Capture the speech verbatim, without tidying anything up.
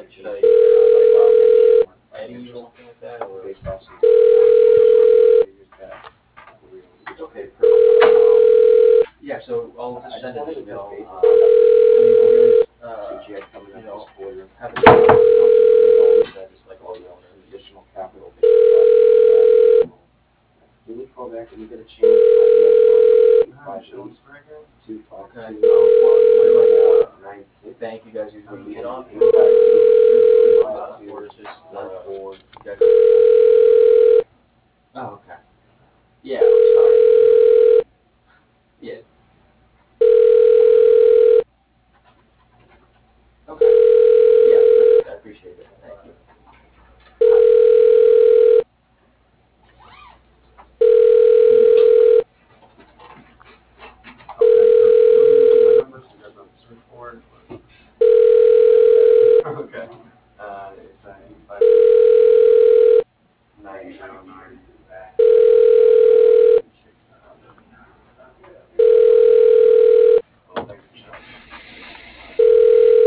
should I, uh, like, uh, Eddie or something like that, or? Based off some figures that we were- Okay, perfect. Yeah, so I'll I just just send an wanted to email, touch base uh, on you guys, uh, since you had coming you up know, this quarter. have a, is that just like all the owners? Additional capital. Give me a call back when you get a chance. Two five eight, two five Okay, two, um, like, nine uh, six. bank you guys usually meet on, Eight five two, five uh, two, or is just, one uh, four. you guys are, oh, okay. Yeah, I'm sorry. Yeah. Okay. Yeah, perfect. I appreciate it. Thank you. Okay. Uh,